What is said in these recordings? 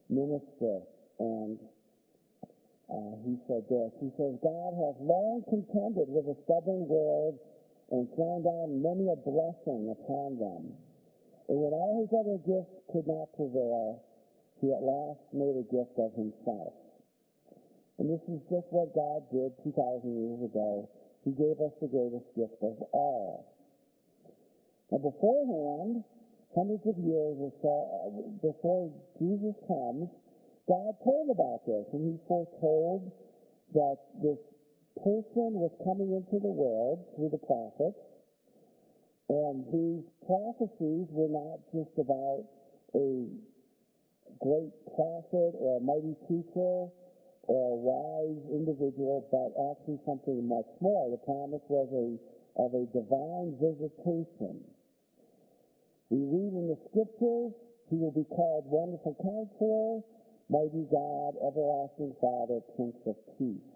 minister, and he said this. He says, God has long contended with a stubborn world and thrown down many a blessing upon them. And when all his other gifts could not prevail, he at last made a gift of himself. And this is just what God did 2,000 years ago. He gave us the greatest gift of all. Now beforehand, hundreds of years or so before Jesus comes, God told about this, and he foretold that this person was coming into the world through the prophets, and these prophecies were not just about a great prophet or a mighty teacher or a wise individual, but actually something much more. The promise was of a divine visitation. We read in the scriptures, he will be called Wonderful Counselor, Mighty God, Everlasting Father, Prince of Peace.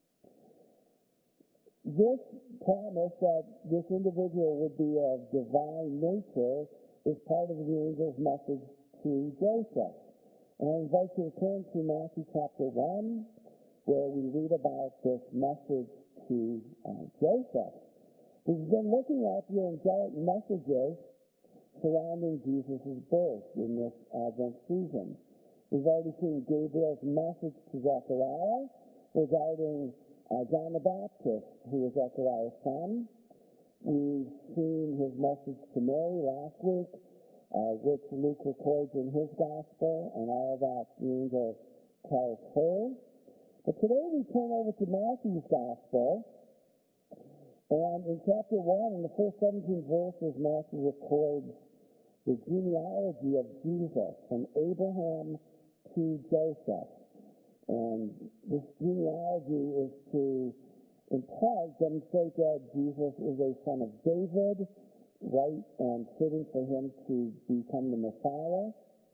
This promise that this individual would be of divine nature is part of the angel's message to Joseph. And I invite you to turn to Matthew chapter 1, where we read about this message to Joseph. We've been looking at the angelic messages surrounding Jesus' birth in this Advent season. We've already seen Gabriel's message to Zechariah regarding John the Baptist, who was Zechariah's son. We've seen his message to Mary last week, which Luke records in his gospel, and all that the angel tells her. But today we turn over to Matthew's gospel, and in chapter 1, in the first 17 verses, Matthew records the genealogy of Jesus from Abraham to Joseph. And this genealogy is to, in part, demonstrate that Jesus is a son of David, right and fitting for him to become the Messiah.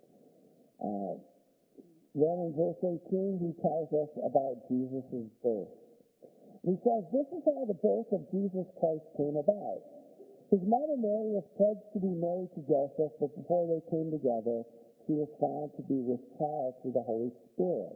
Then in verse 18, he tells us about Jesus' birth. He says, this is how the birth of Jesus Christ came about. His mother Mary was pledged to be married to Joseph, but before they came together, she was found to be with child through the Holy Spirit.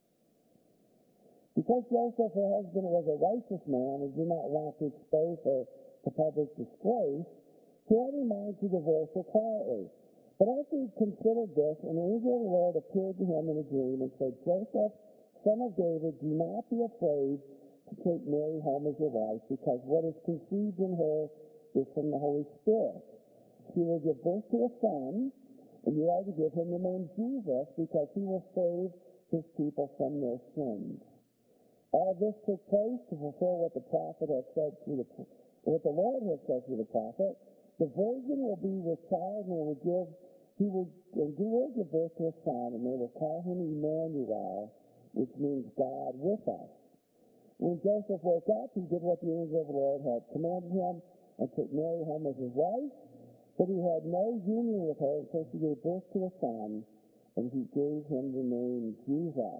Because Joseph, her husband, was a righteous man and did not want to expose her to public disgrace, he had in mind to divorce her quietly. But after he considered this, an angel of the Lord appeared to him in a dream and said, Joseph, son of David, do not be afraid to take Mary home as your wife, because what is conceived in her is from the Holy Spirit. She will give birth to a son, and you are to give him the name Jesus, because he will save his people from their sins. All this took place to fulfill what the prophet had said through what the Lord had said through the prophet. The virgin will be with child, and he will give birth to a son, and they will call him Emmanuel, which means God with us. When Joseph woke up, he did what the angel of the Lord had commanded him and took Mary home as his wife, but he had no union with her until she gave birth to a son, and he gave him the name Jesus.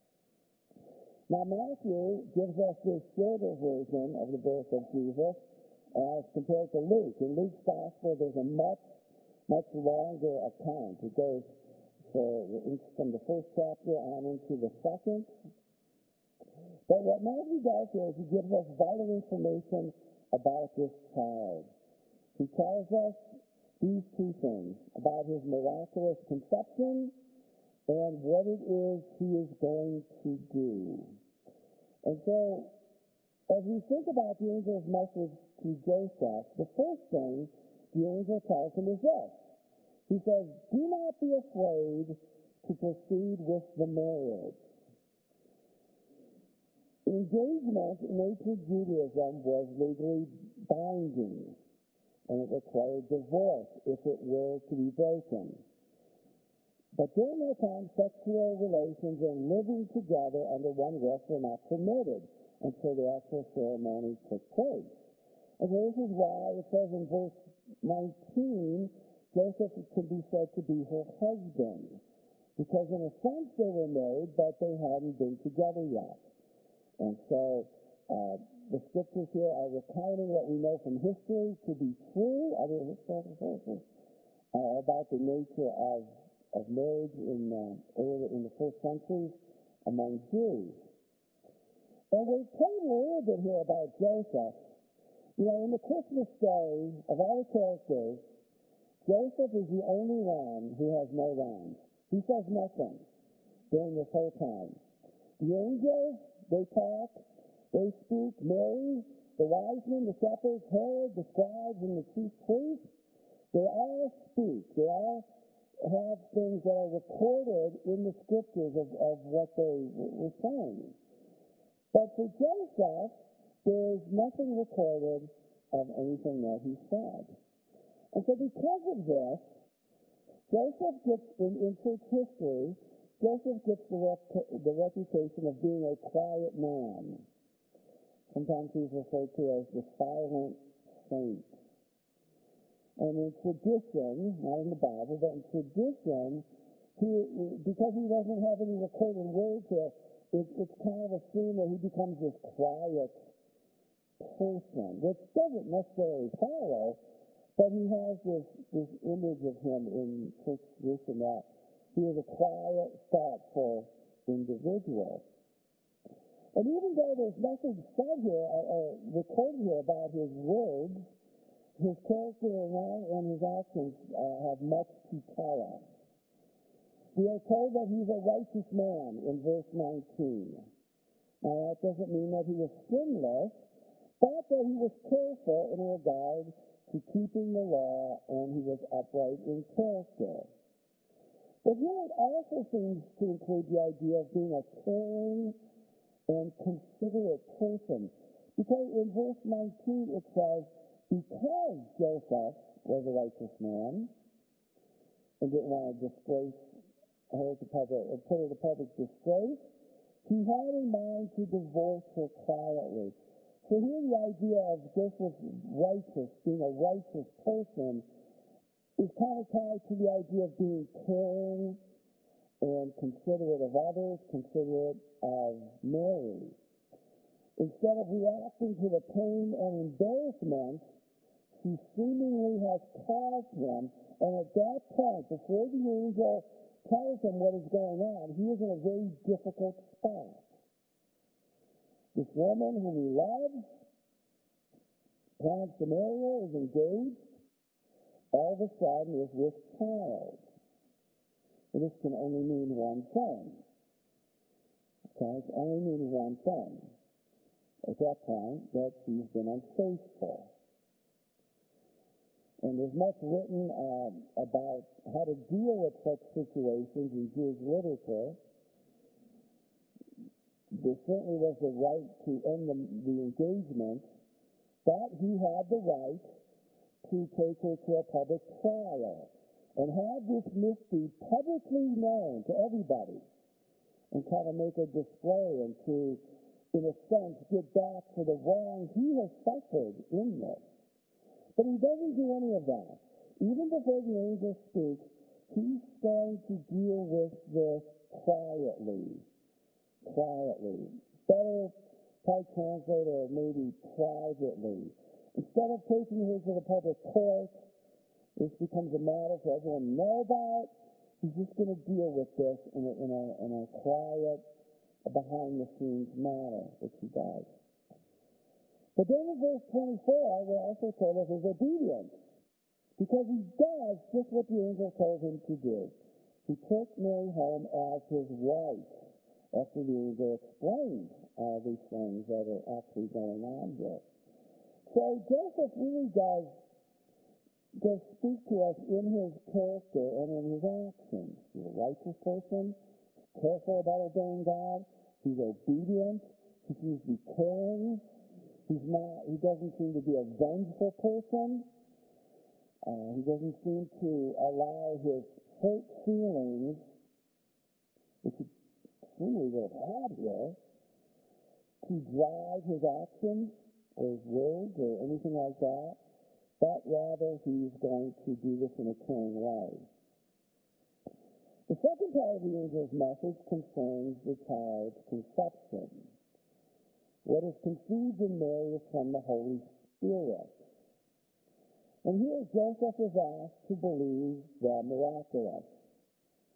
Now Matthew gives us this shorter version of the birth of Jesus as compared to Luke. In Luke's gospel, there's a much longer account. It goes from the first chapter on into the second. But what Matthew does here is he gives us vital information about this child. He tells us these two things, about his miraculous conception and what it is he is going to do. And so, as we think about the angel's message to Joseph, the first thing the angel tells him is this. He says, do not be afraid to proceed with the marriage. Engagement in ancient Judaism was legally binding, and it required divorce if it were to be broken. But during that time, sexual relations and living together under one roof were not permitted until the actual ceremony took place. And this is why it says in verse 19, Joseph can be said to be her husband, because in a sense they were married, but they hadn't been together yet. And so the scriptures here are recounting what we know from history to be true, other historical sources, about the nature of of marriage early in the first century among Jews. And we're told a little bit here about Joseph. In the Christmas story of all the characters, Joseph is the only one who has no lines. He says nothing during this whole time. The angels, they talk, they speak. Mary, the wise men, the shepherds, Herod, the scribes, and the chief priests, they all speak. They all have things that are recorded in the scriptures of what they were saying. But for Joseph, there's nothing recorded of anything that he said. And so because of this, Joseph gets, in church history, Joseph gets the reputation of being a quiet man. Sometimes he's referred to as the silent saint. And in tradition, not in the Bible, but in tradition, because he doesn't have any recorded words here, it's kind of assumed that he becomes this quiet person, which doesn't necessarily follow, but he has this image of him in church tradition that he is a quiet, thoughtful individual. And even though there's nothing said here or recorded here about his words, his character and his actions have much to tell us. We are told that he's a righteous man in verse 19. Now, that doesn't mean that he was sinless, but that he was careful in regard to keeping the law, and he was upright in character. But here it also seems to include the idea of being a caring and considerate person. Because in verse 19 it says, because Joseph was a righteous man and didn't want to disgrace her to put her to public disgrace, he had in mind to divorce her quietly. So here the idea of Joseph being a righteous person, is kind of tied to the idea of being caring and considerate of others, considerate of Mary. Instead of reacting to the pain and embarrassment she seemingly has caused him, and at that point, before the angel tells him what is going on, he is in a very difficult spot. This woman whom he loves, plans to marry her, is engaged, all of a sudden is with child. And this can only mean one thing. Okay, it can only mean one thing. At that point, that she's been unfaithful. And there's much written about how to deal with such situations in Jewish literature. There certainly was the right to end the engagement, but he had the right to take her to a public trial and have this mystery publicly known to everybody and kind of make a display and to, in a sense, get back for the wrong he has suffered in this. But he doesn't do any of that. Even before the angel speaks, he's going to deal with this quietly. Quietly. Better probably translate or maybe privately. Instead of taking her to the public court, this becomes a matter for everyone to know about. He's just going to deal with this in a quiet, behind-the-scenes manner, which he does. But then in verse 24, we're also told of his obedience, because he does just what the angel told him to do. He took Mary home as his wife, after the angel explained all these things that are actually going on here. So Joseph really does speak to us in his character and in his actions. He's a righteous person, careful about obeying God, he's obedient, he seems to be caring. He doesn't seem to be a vengeful person. He doesn't seem to allow his hurt feelings, which he seemingly would have had here, to drive his actions or his words or anything like that, but rather he's going to do this in a caring way. The second part of the angel's message concerns the child's conception. What is conceived in Mary is from the Holy Spirit. And here Joseph is asked to believe the miraculous.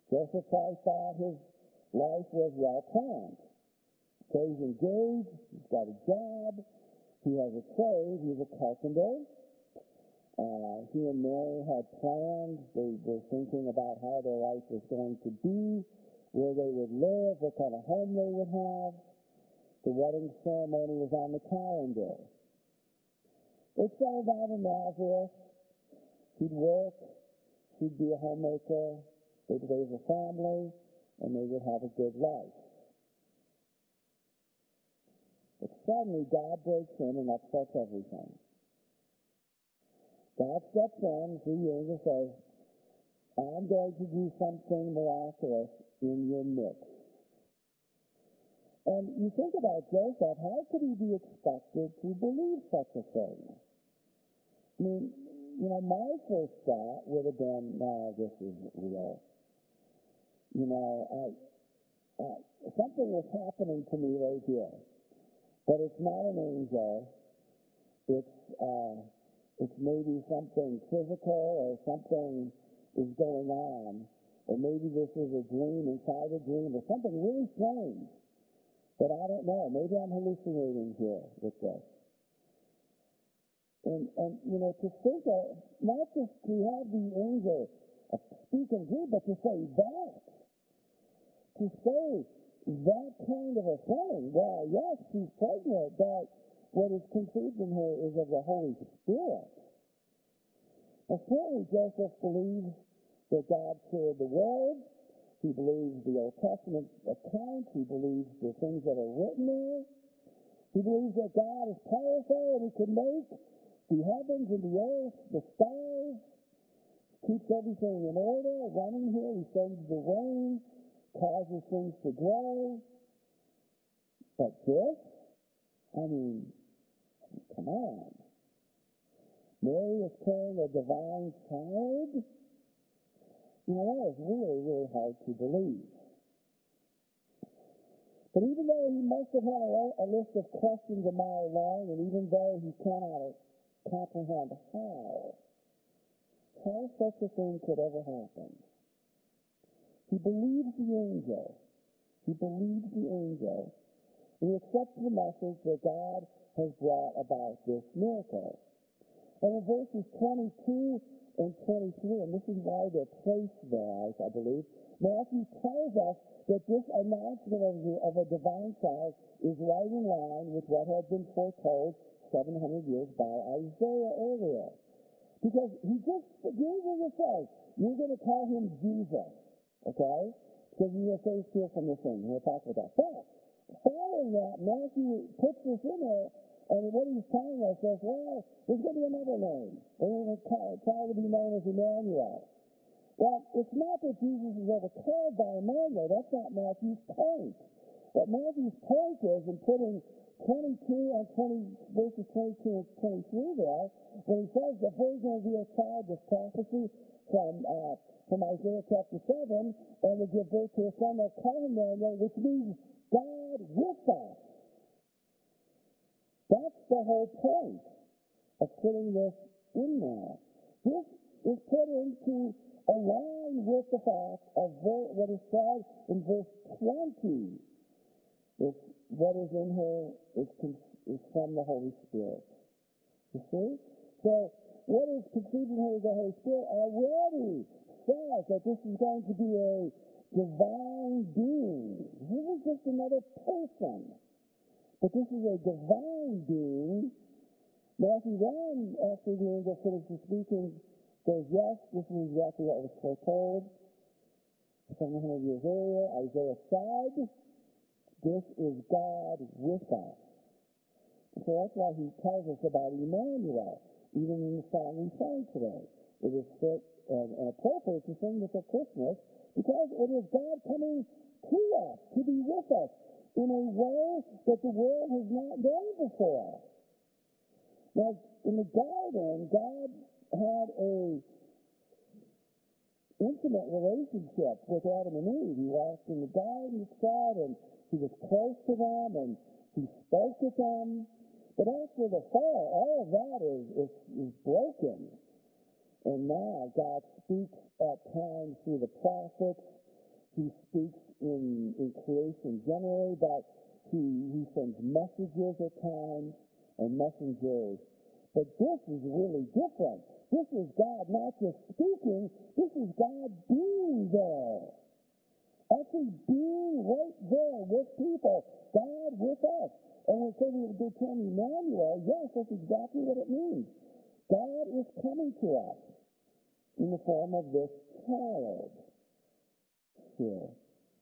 Joseph probably thought his life was well planned. So he's engaged, he's got a job, he has a trade, he's a carpenter. He and Mary had plans. They were thinking about how their life was going to be, where they would live, what kind of home they would have. The wedding ceremony was on the calendar. They settled down in Nazareth. He'd work, he'd be a homemaker, they'd raise a family, and they would have a good life. But suddenly God breaks in and upsets everything. God steps in, the angel says, I'm going to do something miraculous in your midst. And you think about Joseph, how could he be expected to believe such a thing? I mean, my first thought would have been, no, this isn't real. Something is happening to me right here. But it's not an angel. It's maybe something physical or something is going on. Or maybe this is a dream inside a dream or something really strange. But I don't know. Maybe I'm hallucinating here with this. And to think of, not just to have the angel speak and dream, but to say that. To say that kind of a thing. Well, yes, she's pregnant, but what is conceived in her is of the Holy Spirit. Apparently, Joseph believes that God created the world. He believes the Old Testament account. He believes the things that are written there. He believes that God is powerful and he can make the heavens and the earth, the stars, keeps everything in order, running here. He sends the rain, causes things to grow. But this, come on. Mary is carrying a divine child? That is really, really hard to believe. But even though he must have had a list of questions a mile long, and even though he cannot comprehend how such a thing could ever happen, he believes the angel. He believes the angel. He accepts the message that God has brought about this miracle. And in verses 22 and 23, and this is why they're placed there, I believe, Matthew tells us that this announcement of a divine child is right in line with what had been foretold 700 years by Isaiah earlier. Because the angel just says, you're going to call him Jesus, okay? Because you're going to say steal from this thing. We'll talk about that. But following that, Matthew puts this in there, and what he's telling us is, well, there's going to be another name. They're going to try to be known as Emmanuel. Well, it's not that Jesus is ever called by Emmanuel. That's not Matthew's point. What Matthew's point is in putting 22 and verses 22 and 23 there, when he says the virgin will be a child, this prophecy from Isaiah chapter 7, and will give birth to a son, they'll call him Emmanuel, which means God with us. That's the whole point of putting this in there. This is put into align with the fact of what is said in verse 20. What is in her is from the Holy Spirit. You see? So, what is conceived in her is the Holy Spirit already says that this is going to be a divine being. This is just another person. But this is a divine being. Matthew then, after the angel finishes speaking, says, yes, this is exactly what was foretold 700 years earlier. Isaiah said, this is God with us. And so that's why he tells us about Emmanuel, even in the song we sang today. It is fit and appropriate to sing this at Christmas because it is God coming to us, to be with us, in a way that the world has not known before. Now, in the garden, God had a intimate relationship with Adam and Eve. He walked in the garden, it said, and he was close to them, and he spoke with them. But after the fall, all of that is broken. And now God speaks at times through the prophets, He speaks in creation generally, but he sends messages at times and messengers. But this is really different. This is God not just speaking, this is God being there. Actually being right there with people, God with us. And when they term Emmanuel, yes, that's exactly what it means. God is coming to us in the form of this child here.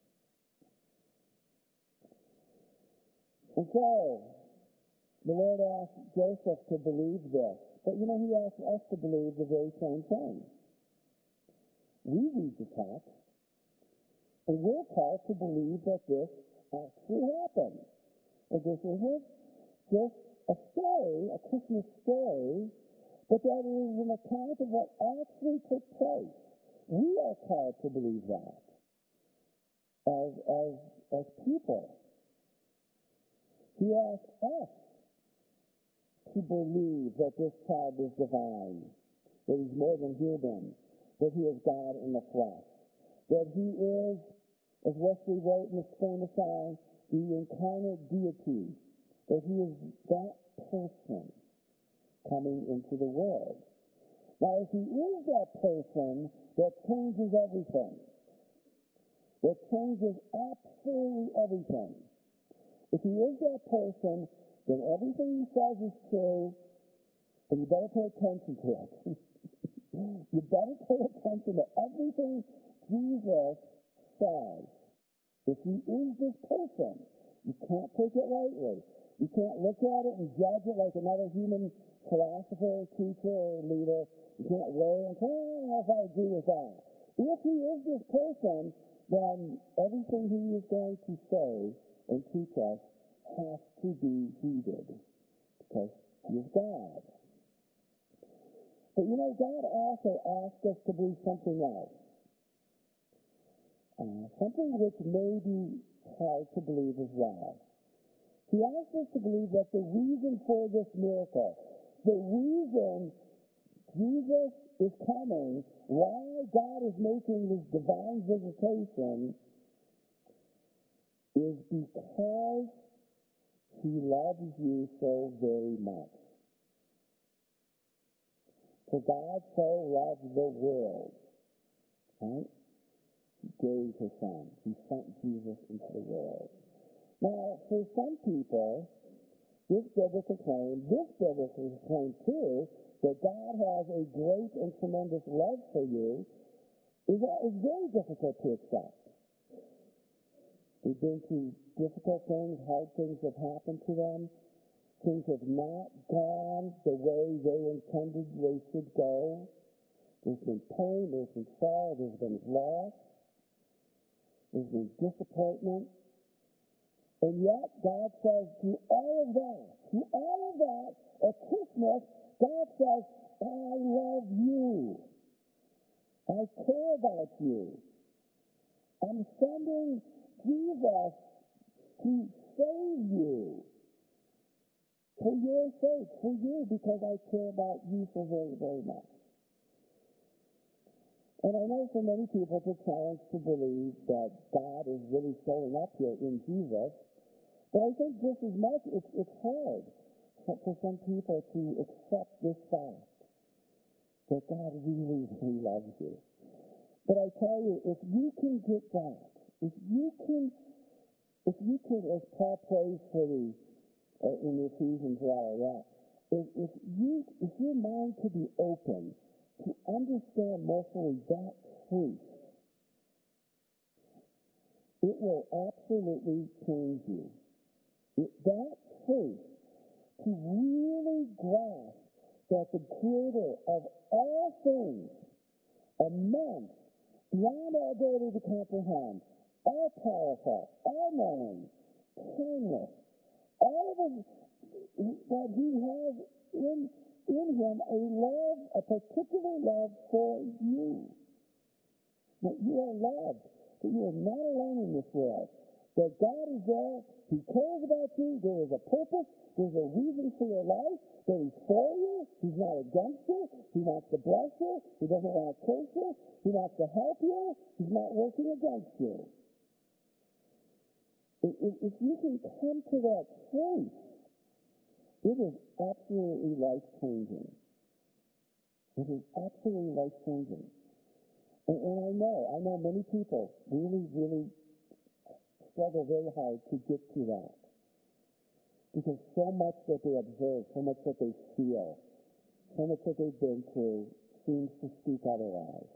And so, the Lord asked Joseph to believe this. But he asked us to believe the very same thing. We read the text, and we're called to believe that this actually happened. That this isn't just a story, a Christmas story, but that it is an account of what actually took place. We are called to believe that as people. He asked us to believe that this child is divine, that he's more than human, that he is God in the flesh, that he is, as Wesley wrote in his famous song, the incarnate deity, that he is that person coming into the world. Now, if he is that person, that changes everything. That changes absolutely everything. If he is that person, then everything he says is true, and you better pay attention to it. You better pay attention to everything Jesus says. If he is this person, you can't take it lightly. You can't look at it and judge it like another human philosopher, teacher, or leader. You can't weigh and say, I don't know if I agree with that. If he is this person, then everything he is going to say and teach us has to be heeded, because he is God. But God also asked us to believe something else. Something which may be hard to believe as well. He asked us to believe that the reason for this miracle, the reason Jesus is coming, why God is making this divine visitation, is because he loves you so very much. For God so loved the world, right? He gave his son. He sent Jesus into the world. Now, for some people, this biblical claim too, that God has a great and tremendous love for you, is very difficult to accept. They've been through difficult things, hard things have happened to them. Things have not gone the way they intended they should go. There's been pain, there's been sorrow, there's been loss, there's been disappointment. And yet, God says, through all of that, at Christmas, God says, I love you. I care about you. I'm sending Jesus to save you. For your sake, for you, because I care about you so very, very much. And I know for many people it's a challenge to believe that God is really showing up here in Jesus. But I think just as much, it's hard for some people to accept this fact that God really, really loves you. But I tell you, if you can get that, if you can, as Paul prays for in the Ephesians letter, if your mind could be open to understand more fully that truth, it will absolutely change you. That truth, to really grasp that the Creator of all things, immense, beyond our ability to comprehend, all powerful, all knowing, timeless, all of that he has in him a particular love for you. That you are loved, that you are not alone in this world, That God is there, He cares about you, there is a purpose, there's a reason for your life, that He's for you, He's not against you, He wants to bless you, He doesn't want to curse you, He wants to help you, He's not working against you. If you can come to that truth, it is absolutely life-changing. It is absolutely life-changing. And I know many people really struggle very hard to get to that. Because so much that they observe, so much that they feel, so much that they've been through seems to speak otherwise.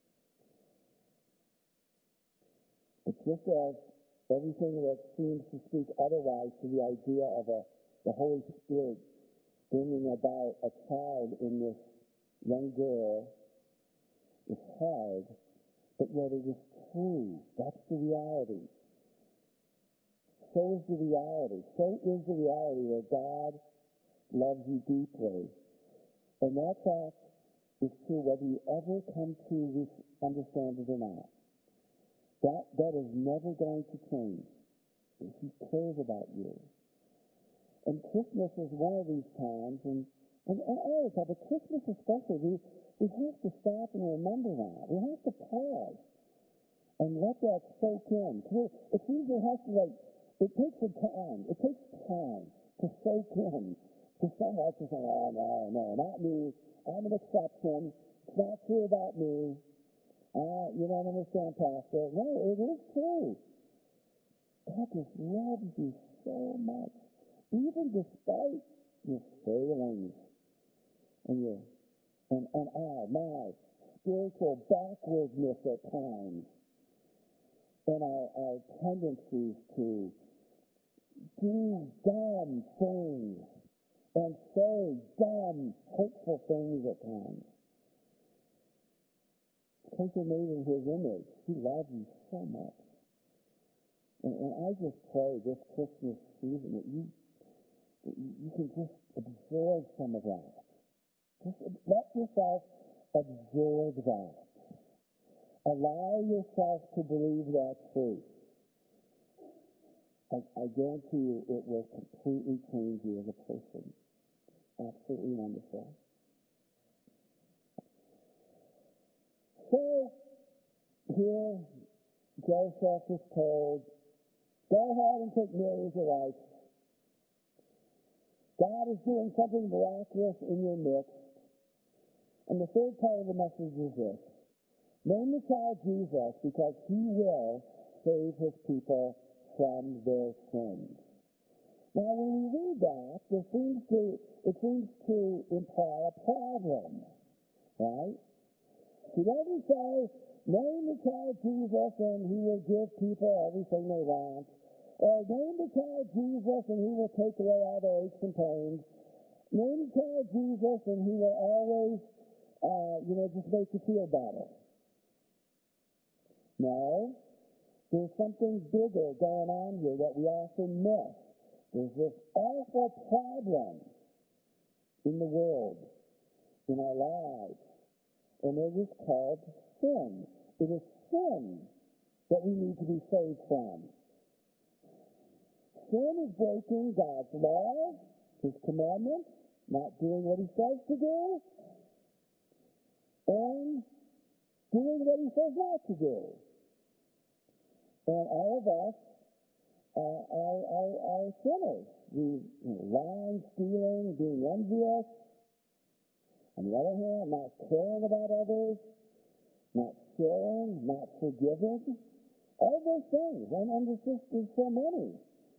But just as everything that seems to speak otherwise to the idea of the Holy Spirit bringing about a child in this young girl is hard, but yet it is true. That's the reality. So is the reality. So is the reality that God loves you deeply. And that fact is true whether you ever come to understand it or not. That is never going to change. He cares about you. And Christmas is one of these times, and all the time, but Christmas especially, we have to stop and remember that. We have to pause and let that soak in. It usually has to, it takes some time. It takes time to soak in. To some of us to say, oh, no, not me. I'm an exception. It's not true about me. You don't understand, Pastor. No, it is true. God just loves you so much. Even despite your failings and my spiritual backwardness at times and our tendencies to do dumb things and say dumb, hurtful things at times. Because you're made in His image, He loves you so much. And I just pray this Christmas season that you can just absorb some of that. Just let yourself absorb that. Allow yourself to believe that truth. I guarantee you it will completely change you as a person. Absolutely wonderful. So, here, Joseph is told, go ahead and take Mary as your wife. God is doing something miraculous in your midst. And the third part of the message is this. Name the child Jesus because He will save His people from their sins. Now, when we read that, it seems to imply a problem, right? He doesn't say, name the child Jesus and He will give people everything they want. Or name the child Jesus and He will take away all their aches and pains. Name the child Jesus and He will always, just make you feel better. No, there's something bigger going on here that we often miss. There's this awful problem in the world, in our lives, and it is called sin. It is sin that we need to be saved from. Sin is breaking God's law, His commandments, not doing what He says to do, and doing what He says not to do. And all of us are sinners. We lying, stealing, being envious. On the other hand, not caring about others, not sharing, not forgiving. All those things. And there's so many.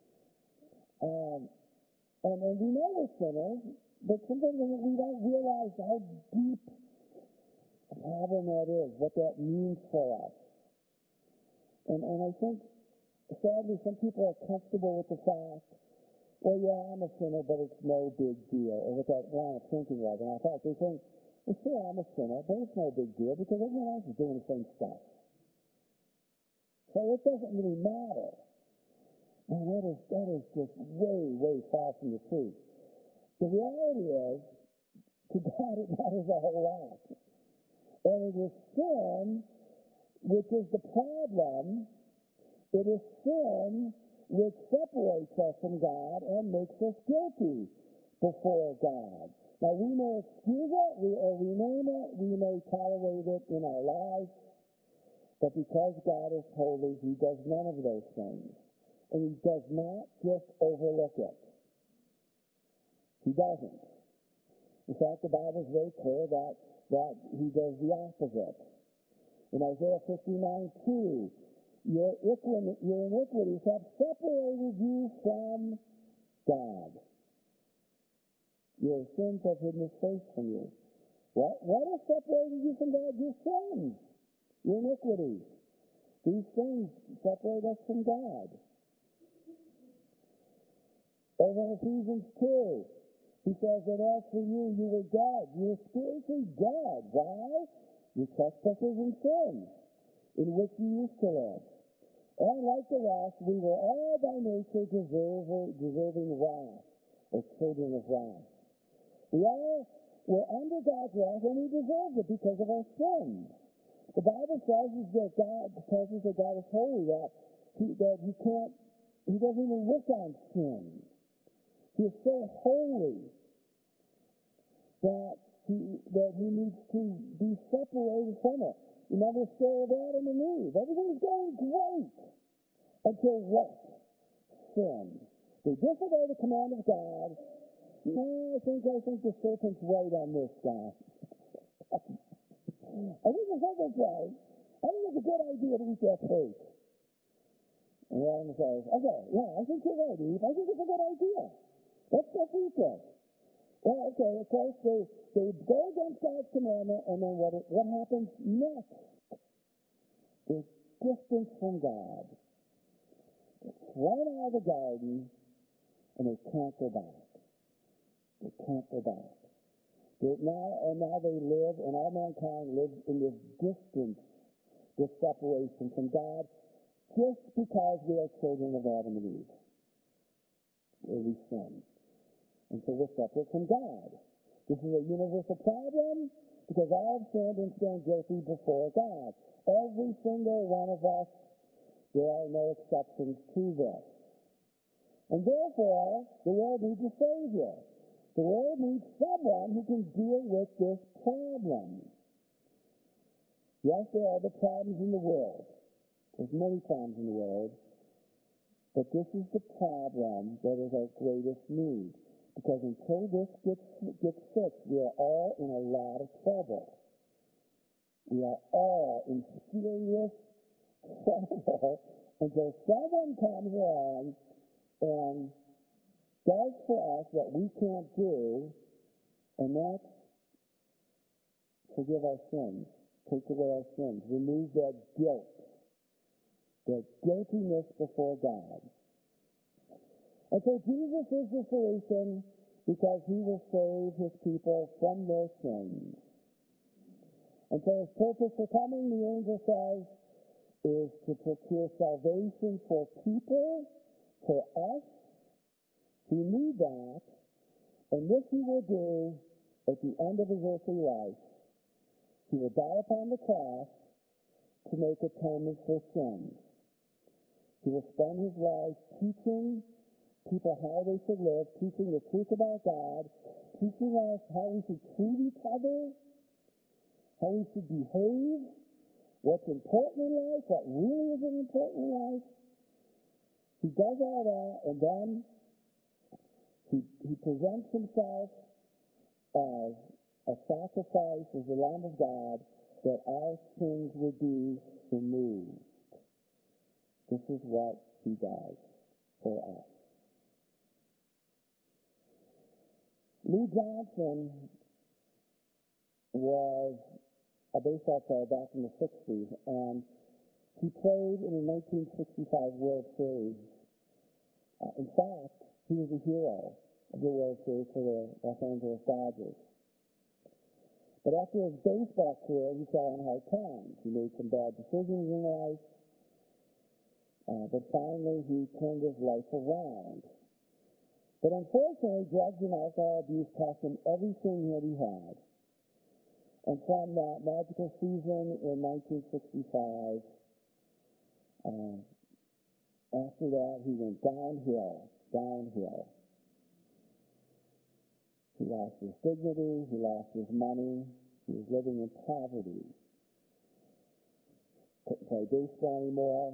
And we know we're sinners, but sometimes we don't realize how deep a problem that is, what that means for us. And I think, sadly, some people are comfortable with the fact, well, yeah, I'm a sinner, but it's no big deal. Or what that line of thinking was. And I thought they think, well, sure, I'm a sinner, but it's no big deal because everyone else is doing the same stuff. So it doesn't really matter. And that is just way far from the truth. The reality is, to God it matters a whole lot. And it is sin which is the problem It is sin which separates us from God and makes us guilty before God. Now, we may excuse it, or we name it, we may tolerate it in our lives, but because God is holy, he does none of those things. And he does not just overlook it. He doesn't. In fact, the Bible is very clear that he does the opposite. In Isaiah 59:2, your iniquities have separated you from God. Your sins have hidden his face from you. What has separated you from God? Your sins, your iniquities. These things separate us from God. Over in Ephesians 2, he says that as for you, you were dead. You were spiritually dead. Why? Your trespasses and sins, in which you used to live. And like the rest, we were all by nature deserving wrath, or children of wrath. We all were under God's wrath, and we deserved it because of our sins. The Bible says that God tells us that God is holy, that he doesn't even look on sin. He is so holy that he needs to be separated from it. Remember the story of Adam and Eve. Everything's going great until what? Sin. They disobey the command of God. No, I think the serpent's right on this guy. I think the serpent's right. I think it's a good idea to eat that fruit. And Adam says, okay, yeah, I think you're right, Eve. I think it's a good idea. Let's eat this. Well, okay, of course, they go against God's commandment, and then what happens next? There's distance from God. They're thrown out of the garden, and they can't go back. They can't go back. Now they live, and all mankind lives in this distance, this separation from God, just because we are children of Adam and Eve, where we sin. And so we're separate from God. This is a universal problem because all have sinned and stand guilty before God. Every single one of us, there are no exceptions to this. And therefore, the world needs a Savior. The world needs someone who can deal with this problem. Yes, there are the problems in the world. There's many problems in the world. But this is the problem that is our greatest need. Because until this gets fixed, we are all in a lot of trouble. We are all in serious trouble until someone comes along and does for us what we can't do, and that's forgive our sins, take away our sins, remove that guilt, that guiltiness before God. And so Jesus is the solution because he will save his people from their sins. And so his purpose for coming, the angel says, is to procure salvation for people, for us who need that. And this he will do at the end of his earthly life. He will die upon the cross to make atonement for sins. He will spend his life teaching people how they should live, teaching the truth about God, teaching us how we should treat each other, how we should behave, what's important in life, what really isn't important in life. He does all that, and then he presents himself as a sacrifice, as the Lamb of God, that our sins would be removed. This is what he does for us. Lou Johnson was a baseball player back in the 60s, and he played in the 1965 World Series. In fact, he was a hero of the World Series for the Los Angeles Dodgers. But after his baseball career, he fell on hard times. He made some bad decisions in life, but finally he turned his life around. But unfortunately, drugs and alcohol abuse cost him everything that he had. And from that magical season in 1965, After that, he went downhill. He lost his dignity. He lost his money. He was living in poverty. Couldn't play baseball anymore.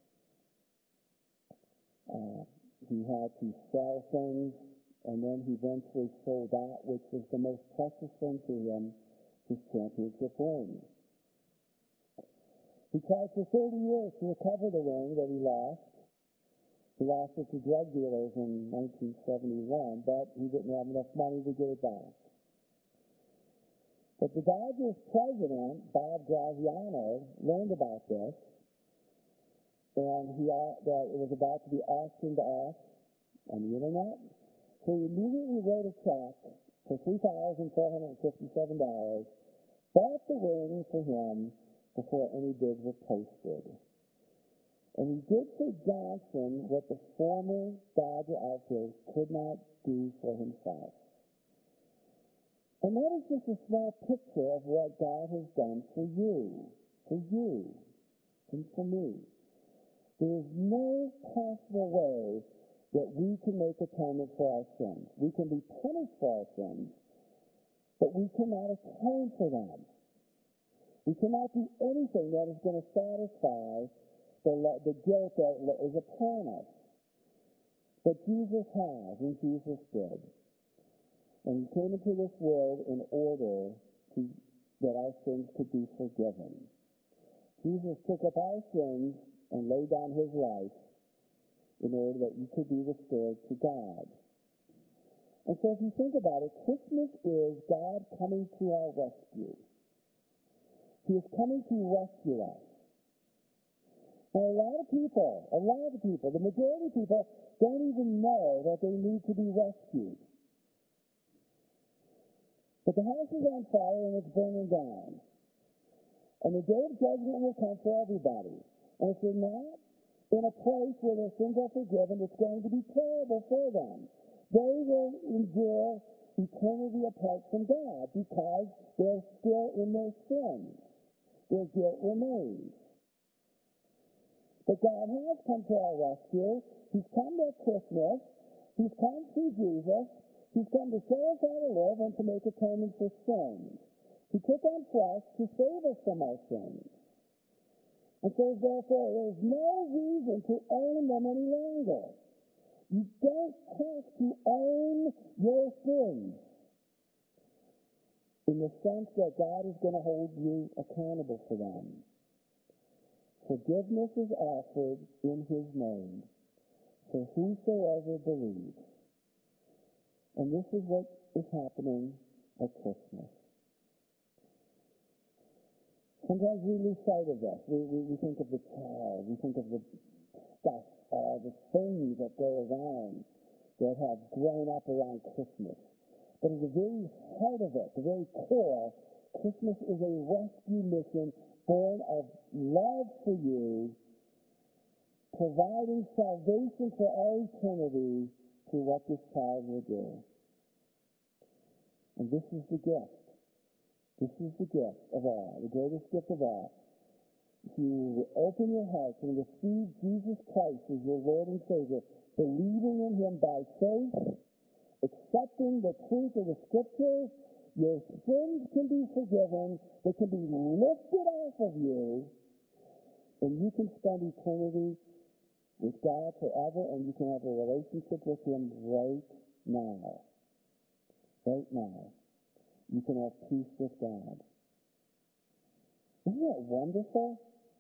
He had to sell things, and then he eventually sold out, which was the most precious thing to him, his championship ring. He tried for 30 years to recover the ring that he lost. He lost it to drug dealers in 1971, but he didn't have enough money to get it back. But the Dodgers president, Bob Graziano, learned about this, and that it was about to be auctioned off on the internet. So he immediately wrote a check for $3,457, bought the ring for him before any bids were posted. And he did for Johnson what the former Dodger outfielder could not do for himself. And that is just a small picture of what God has done for you, and for me. There is no possible way that we can make atonement for our sins. We can be punished for our sins, but we cannot atone for them. We cannot do anything that is going to satisfy the guilt that is upon us. But Jesus has, and Jesus did. And he came into this world in order that our sins could be forgiven. Jesus took up our sins and laid down his life in order that you could be restored to God. And so if you think about it, Christmas is God coming to our rescue. He is coming to rescue us. Now, a lot of people, the majority of people don't even know that they need to be rescued. But the house is on fire and it's burning down. And the day of judgment will come for everybody. And if they're not in a place where their sins are forgiven, it's going to be terrible for them. They will endure eternity apart from God because they're still in their sins. Their guilt remains. But God has come to our rescue. He's come at Christmas. He's come through Jesus. He's come to show us how to live and to make atonement for sins. He took on flesh to save us from our sins. And so, therefore, there's no reason to own them any longer. You don't have to own your sins in the sense that God is going to hold you accountable for them. Forgiveness is offered in his name for whosoever believes. And this is what is happening at Christmas. Sometimes we lose sight of this. We think of the child. We think of the stuff, the things that go around that have grown up around Christmas. But at the very heart of it, the very core, Christmas is a rescue mission born of love for you, providing salvation for all eternity through what this child will do. And this is the gift. This is the gift of all, the greatest gift of all. If you open your heart and receive Jesus Christ as your Lord and Savior, believing in him by faith, accepting the truth of the Scriptures, your sins can be forgiven, they can be lifted off of you, and you can spend eternity with God forever, and you can have a relationship with him right now. Right now. You can have peace with God. Isn't that wonderful?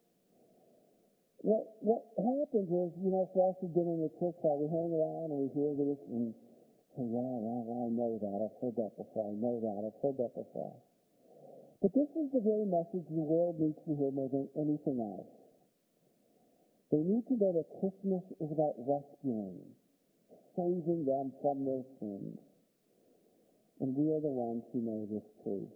What happens is, for us who've been in the church while we hang around and we hear this and say, yeah, I know that. I've heard that before. But this is the very message the world needs to hear more than anything else. They need to know that Christmas is about rescuing, saving them from their sins. And we are the ones who know this truth.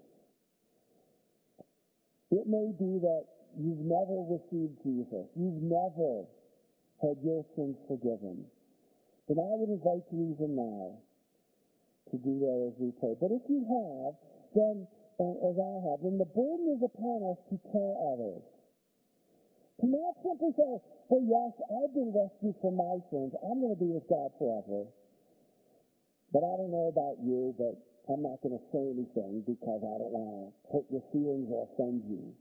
It may be that you've never received Jesus. You've never had your sins forgiven. Then I would invite you even now to do that as we pray. But if you have, then, as I have, then the burden is upon us to tell others. To not simply say, well, yes, I've been rescued from my sins. I'm going to be with God forever. But I don't know about you, but I'm not going to say anything because I don't want to hurt your feelings or offend you.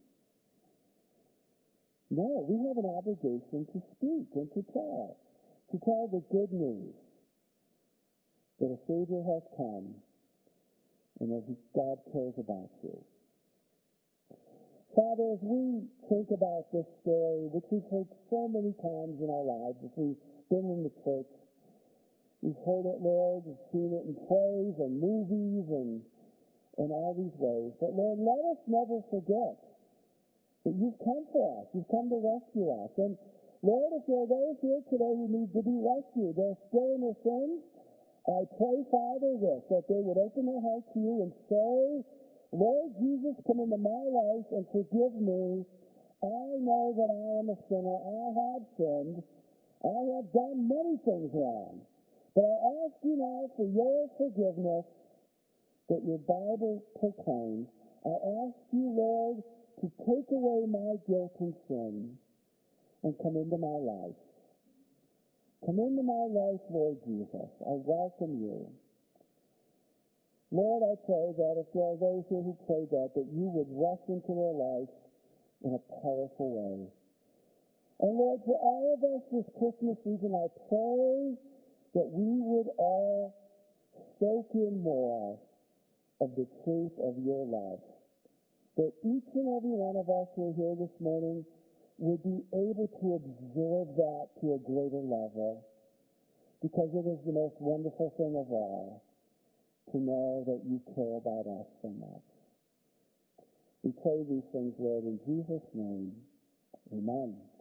No, we have an obligation to speak and to tell the good news that a Savior has come and that God cares about you. Father, as we think about this story, which we've heard so many times in our lives, as we've been in the church, we've heard it, Lord, we've seen it in plays and movies and all these ways. But Lord, let us never forget that you've come for us. You've come to rescue us. And Lord, if there are those here today who need to be rescued, they're still in their sins, I pray, Father, that they would open their heart to you and say, Lord Jesus, come into my life and forgive me. I know that I am a sinner. I have sinned. I have done many things wrong. But I ask you now for your forgiveness that your Bible proclaims. I ask you, Lord, to take away my guilt and sin and come into my life. Come into my life, Lord Jesus. I welcome you. Lord, I pray that if there are those here who pray that you would rush into their life in a powerful way. And Lord, for all of us this Christmas season, I pray that we would all soak in more of the truth of your love. That each and every one of us who are here this morning would be able to absorb that to a greater level, because it is the most wonderful thing of all to know that you care about us so much. We pray these things, Lord, in Jesus' name. Amen.